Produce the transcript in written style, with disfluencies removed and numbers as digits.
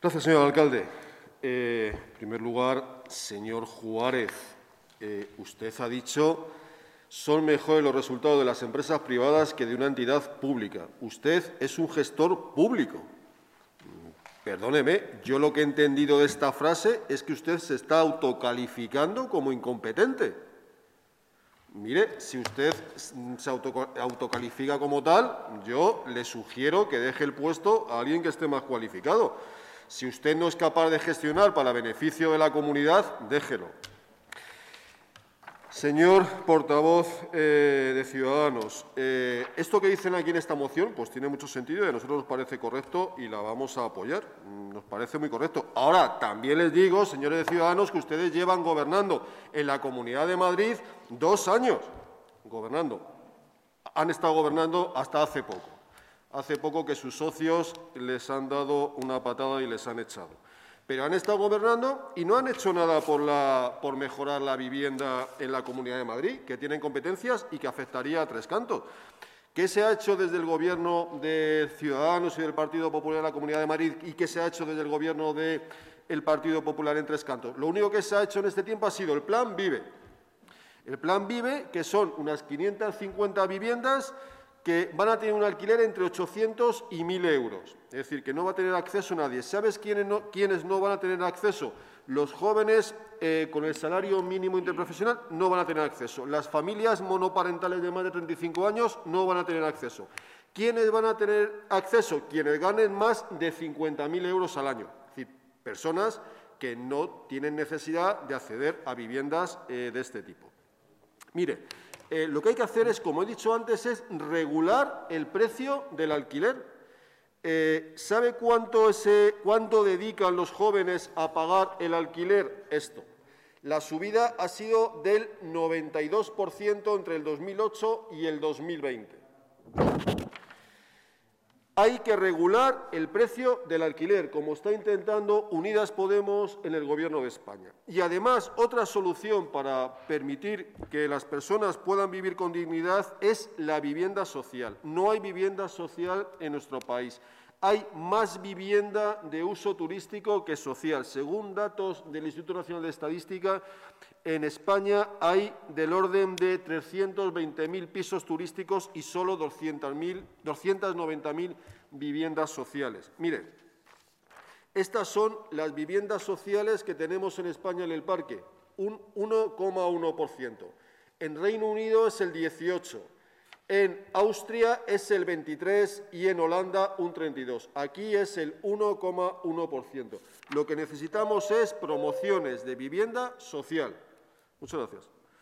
Gracias, señor alcalde. En primer lugar, señor Juárez, usted ha dicho son mejores los resultados de las empresas privadas que de una entidad pública. Usted es un gestor público. Perdóneme, yo lo que he entendido de esta frase es que usted se está autocalificando como incompetente. Mire, si usted se autocalifica como tal, yo le sugiero que deje el puesto a alguien que esté más cualificado. Si usted no es capaz de gestionar para beneficio de la comunidad, déjelo. Señor portavoz de Ciudadanos, esto que dicen aquí en esta moción pues tiene mucho sentido y a nosotros nos parece correcto y la vamos a apoyar. Nos parece muy correcto. Ahora, también les digo, señores de Ciudadanos, que ustedes llevan gobernando en la Comunidad de Madrid 2 años. Han estado gobernando hasta hace poco. Hace poco que sus socios les han dado una patada y les han echado. Pero han estado gobernando y no han hecho nada por mejorar la vivienda en la Comunidad de Madrid, que tienen competencias y que afectaría a Tres Cantos. ¿Qué se ha hecho desde el Gobierno de Ciudadanos y del Partido Popular en la Comunidad de Madrid y qué se ha hecho desde el Gobierno del Partido Popular en Tres Cantos? Lo único que se ha hecho en este tiempo ha sido el Plan Vive. El Plan Vive, que son unas 550 viviendas que van a tener un alquiler entre 800 y 1.000 euros. Es decir, que no va a tener acceso nadie. ¿Sabes quiénes no van a tener acceso? Los jóvenes con el salario mínimo interprofesional no van a tener acceso. Las familias monoparentales de más de 35 años no van a tener acceso. ¿Quiénes van a tener acceso? Quienes ganen más de 50.000 euros al año. Es decir, personas que no tienen necesidad de acceder a viviendas de este tipo. Mire, lo que hay que hacer es, como he dicho antes, es regular el precio del alquiler. ¿Sabe cuánto dedican los jóvenes a pagar el alquiler? Esto. La subida ha sido del 92% entre el 2008 y el 2020. Hay que regular el precio del alquiler, como está intentando Unidas Podemos en el Gobierno de España. Y además, otra solución para permitir que las personas puedan vivir con dignidad es la vivienda social. No hay vivienda social en nuestro país. Hay más vivienda de uso turístico que social. Según datos del Instituto Nacional de Estadística, en España hay del orden de 320.000 pisos turísticos y solo 290.000 viviendas sociales. Mire, estas son las viviendas sociales que tenemos en España en el parque, un 1,1%. En Reino Unido es el 18%. En Austria es el 23% y en Holanda un 32%. Aquí es el 1,1%. Lo que necesitamos es promociones de vivienda social. Muchas gracias.